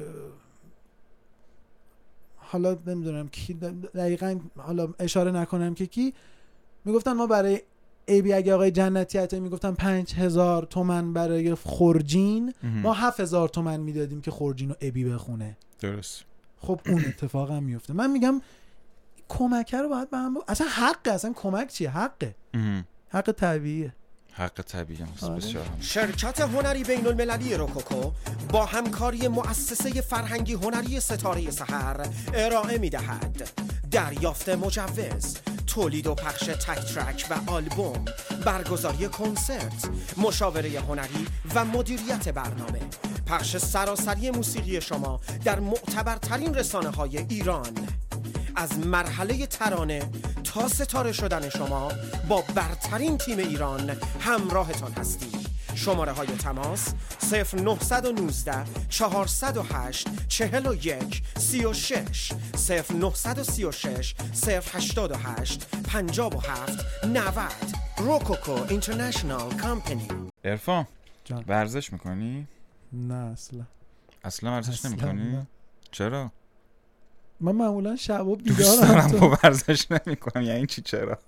حالا نمیدونم کی دقیقاً، حالا اشاره نکنم که کی، میگفتن ما برای ابی اگه آقای جنتی عطایی میگفتن 5000 تومان برای خورجین، ما 7000 تومان میدادیم که خورجین رو ابی بخونه. درست. خب اون اتفاق هم میفته. من میگم کمکه رو باید به هم اصلا حقه، اصلا کمک چیه؟ حق طبیعیه. حق طبیعی است. بسیار. شرکت هنری بین المللی روکوکو با همکاری مؤسسه فرهنگی هنری ستاره سحر ارائه می‌دهد دریافت مجوز، تولید و پخش تک ترک و آلبوم، برگزاری کنسرت، مشاوره هنری و مدیریت برنامه، پخش سراسری موسیقی شما در معتبرترین رسانه‌های ایران. از مرحله ترانه تا ستاره شدن شما با برترین تیم ایران همراهتان هستیم. شماره های تماس 0919 408 41 36 0936 088 57 90. روکوکو اینترنشنال کمپانی. عرفان ورزش میکنی؟ نه اصلا ورزش نمیکنی؟ چرا؟ من معمولا شبا بیدارم. دوست دارم با ورزش نمیکنم. یعنی چی چرا؟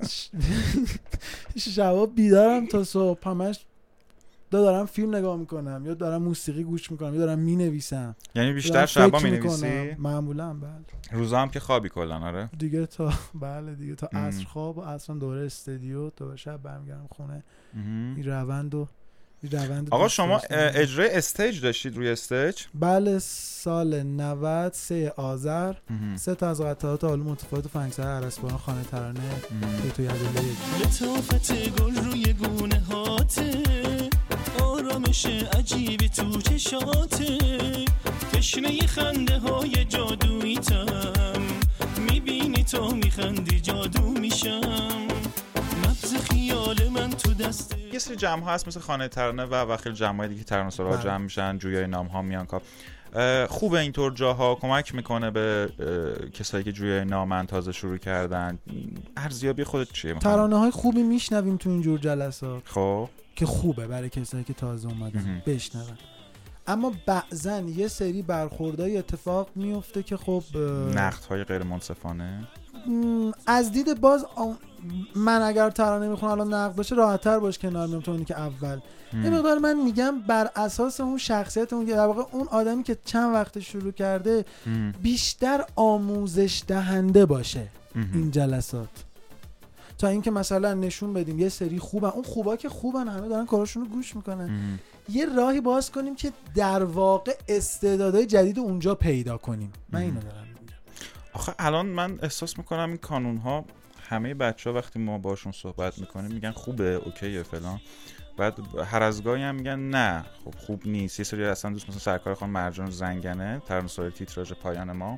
شبا بیدارم تا صبح، همش دارم فیلم نگاه میکنم یا دارم موسیقی گوش میکنم یا دارم مینویسم. یعنی بیشتر شبا مینویسی؟ معمولا بله. روزا هم که خوابی کلا؟ آره دیگه تا بله دیگه تا عصر خواب و اصلا دوره استودیو تا شب برمیگردم خونه. این روند آقا شما اجرای استیج داشتید روی استیج؟ بله، سال 93 آذر 3 تا از قطعات آلبوم متفاوت فنکسر عرسبان خانه ترانه که تو یادله لطافت گل روی گونه هاته، آرامش عجیبی تو چشاته، تشنه خنده های جادوییتم، میبینی تو میخندی جادو میشم، نبض خیال من تو دسته. یه سری جمع ها هست مثل خانه ترانه و خیلی جمع های دیگه ترانه سرا جمع میشن، جویای نام ها میان کار. خوبه اینطور جاها، کمک میکنه به کسایی که جویای نامن تازه شروع کردن. ارزیابی خودت چیه؟ ترانه های خوبی میشنویم تو اینجور جلسات، خب که خوبه برای کسایی که تازه اومدن بشنون. اما بعضن یه سری برخوردهای اتفاق میفته که خب نقدهای غیر منصفانه از دید باز من اگر ترانه میخونم الان نقد باشه راحت‌تر باش کنار میام تا اونی که اول. یه مقدار من میگم بر اساس اون شخصیت اون، در واقع اون آدمی که چند وقت شروع کرده بیشتر آموزش دهنده باشه این جلسات، تا اینکه مثلا نشون بدیم یه سری خوبن، اون خوبا که خوبن همه دارن کاراشونو گوش میکنن، یه راهی باز کنیم که در واقع استعدادهای جدید اونجا پیدا کنیم. من اینو دارم میگم. آخه الان من احساس میکنم این کانون‌ها همه بچه‌ها وقتی ما باشون صحبت میکنیم میگن خوبه، اوکیه فلان، بعد هر از گاهی هم میگن نه خب خوب نیست. یه سری اصلا دوست مثلا سرکار خانم مرجان زنگنه ترانه‌سرای تیتراژ پایان ما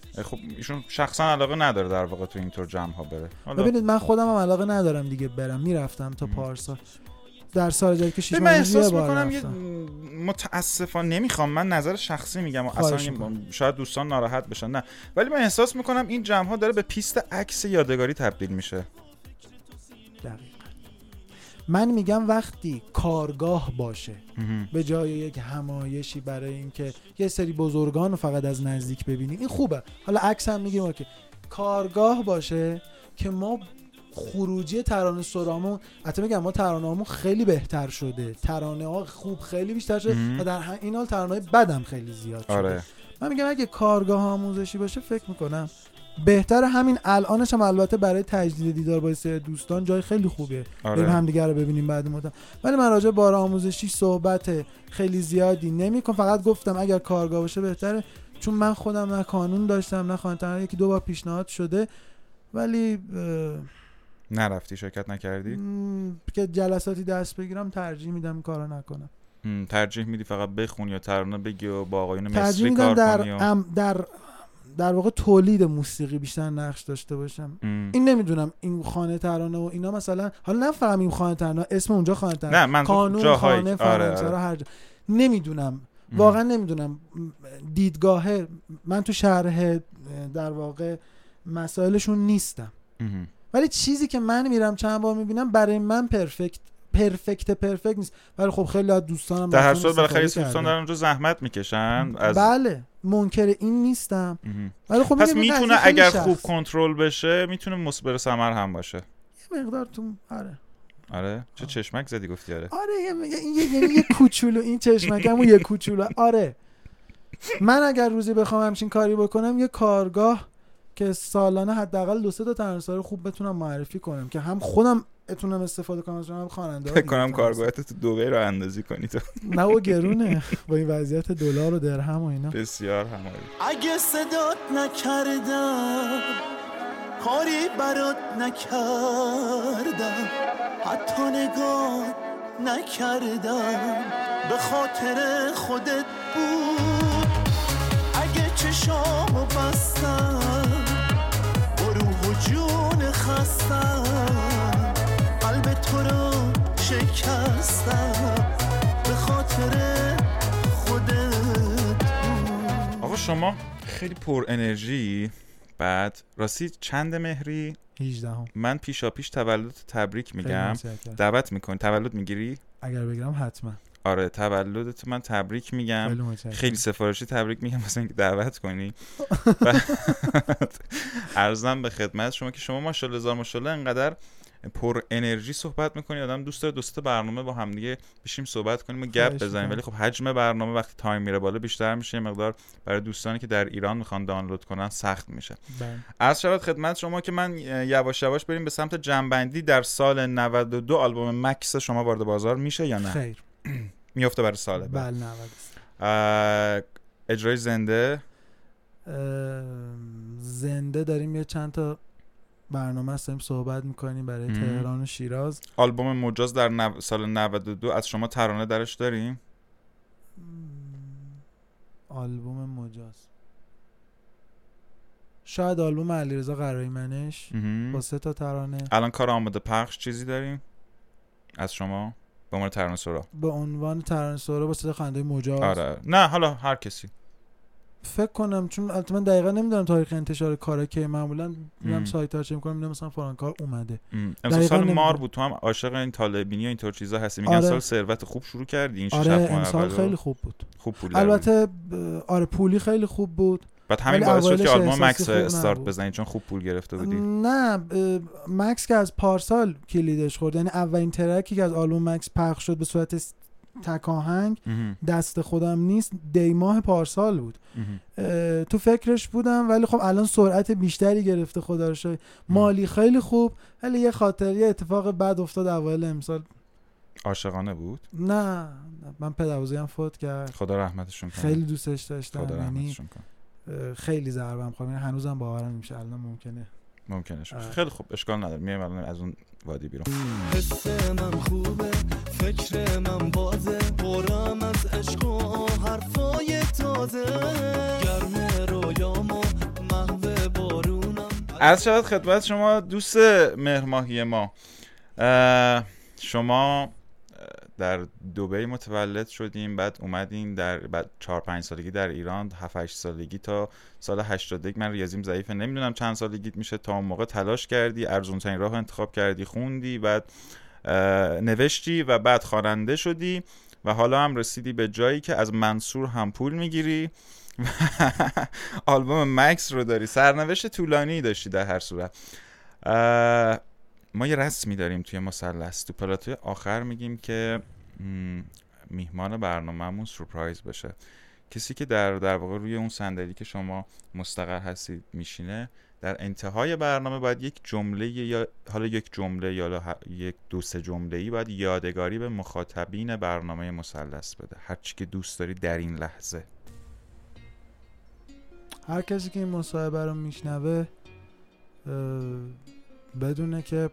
خب ایشون شخصا علاقه نداره در واقع تو اینطور جمع ها بره. ببینید من خودم هم علاقه ندارم دیگه برم، میرفتم تا پارسال در سال جدید که 6 ماه احساس میکنم یه متاسفانه نمیخوام من نظر شخصی میگم اصلا شاید دوستان ناراحت بشن، نه ولی من احساس میکنم این جمع ها داره به پیست عکس یادگاری تبدیل میشه. دقیقاً من میگم وقتی کارگاه باشه به جای یک همایشی برای اینکه یه سری بزرگان رو فقط از نزدیک ببینیم این خوبه، حالا عکس هم میگیم که کارگاه باشه که ما خروجی ترانه سرامون، حتی میگم ما ترانه‌هامون خیلی بهتر شده، ترانه ها خوب خیلی بیشتر شده و در این حال ترانه‌های بدم خیلی زیاد شده. آره. من میگم اگه کارگاه آموزشی باشه فکر میکنم بهتره. همین الانش هم البته برای تجدید دیدار با سری دوستان جای خیلی خوبیه، بریم همدیگه رو ببینیم بعد مدت. ولی من راجع به بار آموزشی صحبت خیلی زیادی نمی‌کنم، فقط گفتم اگر کارگاه باشه بهتره، چون من خودم نه قانون داشتم نه خانه، یکی دو بار پیشنهاد شده ولی نرفتی، شرکت نکردی که جلساتی دست بگیرم ترجیح میدم کارا نکنم. ترجیح میدی فقط بخونی یا ترانه بگی و با آقایون مصری کار کنی؟ در واقع تولید موسیقی بیشتر نقش داشته باشم. این نمیدونم این خانه ترانه و اینا مثلا، حالا نفهمم این خانه ترانه اسم اونجا خانه ترانه، نه قانون خانه فرانسه هر جا نمیدونم، واقعا نمیدونم دیدگاه من تو شرح در واقع مسائلشون نیستم. ولی چیزی که من میرم چند بار میبینم برای من پرفکت نیست، ولی خب خیلی از دوستانم در هر صورت بالاخره دوستان دارن اونجا زحمت میکشن بله منکر این نیستم، ولی خب پس میتونه اگر خوب کنترل بشه میتونه مثمر ثمر هم باشه یه مقدار تو. آره چه چشمک زدی گفتی؟ آره یه کوچولو این چشمکمو یه کوچولو. آره من اگر روزی بخوام همچین کاری بکنم یه کارگاه که سالانه حداقل 2-3 تا ترانه‌سرا خوب بتونم معرفی کنم که هم خودم بتونم استفاده کنم از هم خواننده ها. فکر کنم کارگاهت تو دبی رو اندازی کنی تو. نه و گرونه با این وضعیت دلار و درهم و اینا. بسیار هماری. اگه صدات نکردم کاری برات نکردم حتی نگاه نکردم به خاطر خودت بود. اگه چشامو بستم با روح و جون خستم قلب تو رو شکستم به خاطر خودت بود. آقا شما خیلی پر انرژی. بعد راستی چند مهری؟ 18. من پیشاپیش تولد تبریک میگم. دعوت میکنی؟ تولد میگیری؟ اگر بگیرم حتما. آره تولدت من تبریک میگم. خیلی سفارشی تبریک میگم مثلا اینکه دعوت کنی. عرضم به خدمت شما که شما ماشاءالله انقدر پر انرژی صحبت میکنی، آدم دوست داره دوست برنامه با هم دیگه بشیم صحبت کنیم و گپ بزنیم، ولی خب حجم برنامه وقتی تایم میره بالا بیشتر میشه، مقدار برای دوستانی که در ایران میخوان دانلود کنن سخت میشه. عرض شود خدمت شما که من یواش یواش بریم به سمت جمع‌بندی. در سال 92 آلبوم مکس شما وارد بازار میشه یا نه؟ خیر میفته برای سال بعد. بله 90. اجرای زنده داریم، یه چند تا برنامه هستیم صحبت میکنیم برای تهران و شیراز. آلبوم مجاز در سال 92 از شما ترانه درش داریم؟ آلبوم مجاز شاید آلبوم علیرضا قرایمنش با 3 تا ترانه. الان کار آماده پخش چیزی داریم از شما به عنوان ترانه سرا؟ به عنوان ترانه سرا با 3 تا خواننده مجاز؟ آره نه حالا هر کسی فکر کنم، چون البته من دقیقا نمیدونم تاریخ انتشار کارا که معمولا میرم سایت ها چک میکنم میبینم مثلا فلان کار اومده. امسال سال مار بود، تو هم عاشق این طالبینی و اینطور چیزا هستی. میگن سال ثروت خوب شروع کردی این 6 ماه اول. امسال خیلی خوب بود. خوب پول البته آره پولی خیلی خوب بود. بعد همین باعث شد که آلبوم مکس استارت بزنی چون خوب پول گرفته بودی. نه مکس که از پارسال کلیدش خورد، یعنی اولین ترکی که از آلبوم مکس پخش شد به صورت تک آهنگ دست خودم نیست دیماه پارسال بود. تو فکرش بودم ولی خب الان سرعت بیشتری گرفته خدا رو شکر. مالی خیلی خوب، ولی یه خاطری اتفاق بد افتاد اوایل امسال. عاشقانه بود؟ نه من پدربزرگم فوت کرد، خدا رحمتشون کنه. خیلی دوستش داشتم، خدا رحمتشون کنه. خیلی ضربم خورد، هنوزم باورم نمیشه الان ممکنه شد. خیلی خوب اشکال نداره، میایم الان از اون وادی بیرون. حس من خوبه، فکر من بازه، برم از عشق و حرفای تازه، گرم رویامو عرض شود خدمت شما دوست مهرماهی ما، شما در دبی متولد شدیم، بعد اومدین در بعد 4-5 سالگی در ایران، 7-8 سالگی تا سال 81. من ریاضیم ضعیفه نمیدونم چند سالگیت میشه. تا اون موقع تلاش کردی، ارزونترین راه انتخاب کردی، خوندی، بعد نوشتی و بعد خواننده شدی و حالا هم رسیدی به جایی که از منصور هم پول میگیری آلبوم مکس رو داری. سرنوشت طولانی داشتی در هر صورت. ما یه رسمی داریم توی مثلث، تو پلاتوی آخر میگیم که میهمان برنامه‌مون سورپرایز بشه. کسی که در واقع روی اون صندلی که شما مستقر هستید میشینه، در انتهای برنامه باید یک جمله یا حالا یک جمله یا یک 2-3 جمله‌ای باید یادگاری به مخاطبین برنامه مثلث بده. هر چی که دوست داری در این لحظه. هر کسی که این مصاحبه رو میشنوه بدونه که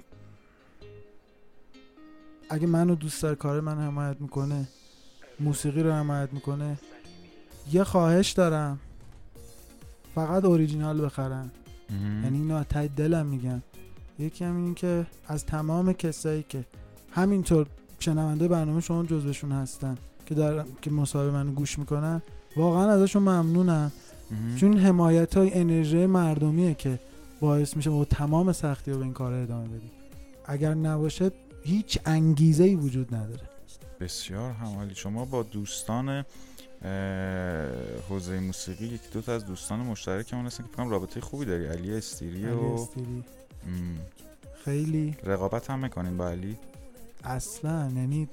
اگه منو دوست داره، کار من حمایت میکنه، موسیقی رو حمایت میکنه، یه خواهش دارم، فقط اوریجینال بخرن. یعنی اینو از ته دلم میگم. یکی هم این که از تمام کسایی که همینطور شنونده برنامه شما جزوشون هستن که مصاحبه منو گوش میکنن، واقعا ازشون ممنونم. چون حمایت های انرژی مردمیه که باعث میشه با تمام سختی رو به این کار ادامه بدیم. اگر نباشه هیچ انگیزه‌ای وجود نداره. بسیار همالی. شما با دوستان حوزه موسیقی، یک دو تا از دوستان مشترکمون هستن که فکر کنم رابطه خوبی داری، علی استیری و خیلی رقابت هم میکنین با علی؟ اصلا یعنی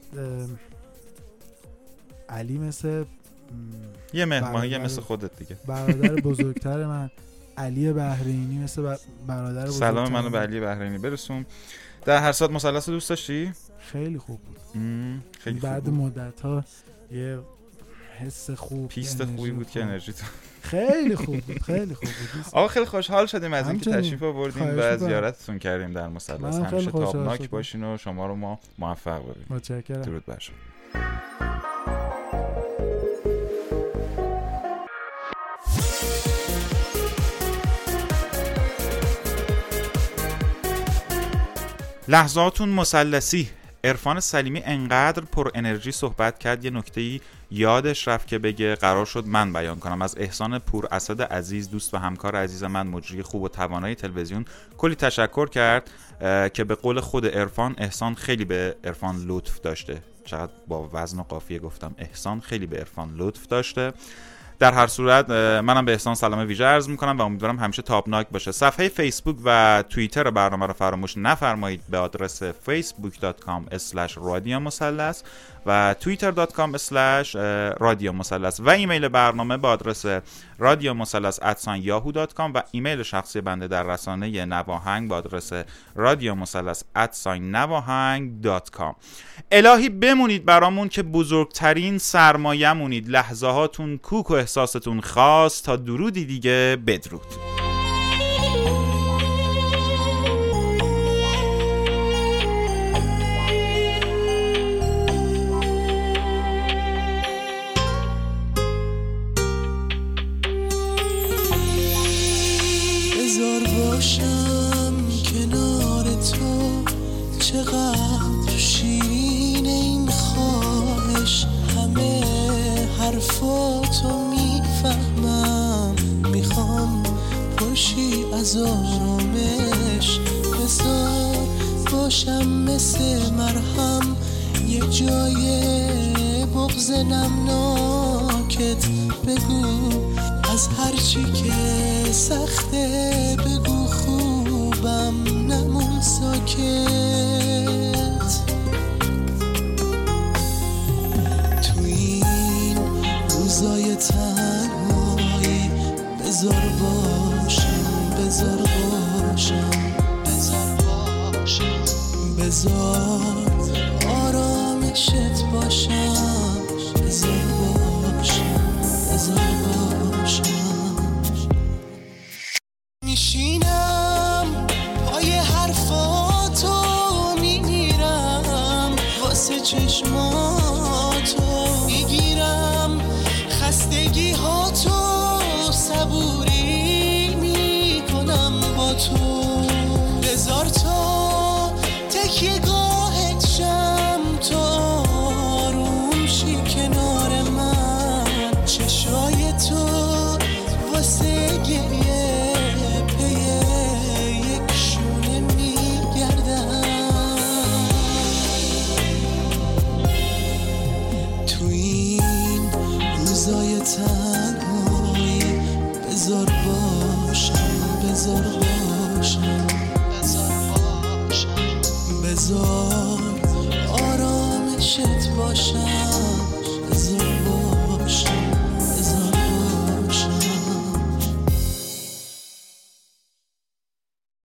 علی مثل یه مهماهی مثل خودت دیگه، برادر بزرگتر من. علی بحرینی مثل برادر بزرگتر. سلام منو به علی بحرینی برسون. در هر صورت مثلث دوست داشتی؟ خیلی خوب بود. خیلی بعد خوب بود. مدت ها یه حس خوب، پیست خوبی بود که انرژی تو خیلی خوب بود. خیلی خوب بود. آقا خیلی خوشحال شدیم از اینکه همچنین. تشریف آوردیم و زیارتتون کردیم در مثلث. همیشه تابناک باشین و شما رو ما موفق ببینیم. متشکرم. درود بر شما. لحظاتون مثلثی. عرفان سلیمی انقدر پر انرژی صحبت کرد یه نکته‌ای یادش رفت که بگه، قرار شد من بیان کنم. از احسان پور اسد عزیز، دوست و همکار عزیز من، مجری خوب و توانای تلویزیون، کلی تشکر کرد که به قول خود عرفان، احسان خیلی به عرفان لطف داشته. چقدر با وزن و قافیه گفتم، احسان خیلی به عرفان لطف داشته. در هر صورت منم به احسان سلام ویژه عرض میکنم و امیدوارم همیشه تابناک باشه. صفحه فیسبوک و توییتر برنامه رو فراموش نفرمایید به آدرس facebook.com/رادیومثلث و twitter.com/رادیومثلث و ایمیل برنامه به آدرس radiomثلث@yahoo.com و ایمیل شخصی بنده در رسانه نواهنگ به آدرس radiomثلث@navahang.com. الهی بمونید برامون که بزرگترین سرمایه مونید. لحظه هاتون کوک و احساستون خاص. تا درودی دیگه، بدرود. بذار باشم کنار تو، چقدر شیرین این خواهش. همه حرفاتو میفهمم، میخوام پرشی از آرامش. بذار باشم مثل مرهم، یه جای بغض نمناکت. بگو از هرچی که سخته، بگو خوبم نمون ساکت. تو این روزای تنهایی بذار باشم، بذار باشم، بذار باشم، بذار آرامشت باشم، بذار باشم، بذار باشم. میشینم پای حرفاتو، میگیرم واسه چشماتو، میگیرم خستگی هاتو، صبوری میکنم با تو بذار تا تکیه گاهت شم تا آروم شی کنار من چشای تو واسه گریه پیه یک شونه میگردن تو این روزای تنهایی بذار باشم بذار باشم بذار آرامشت باشم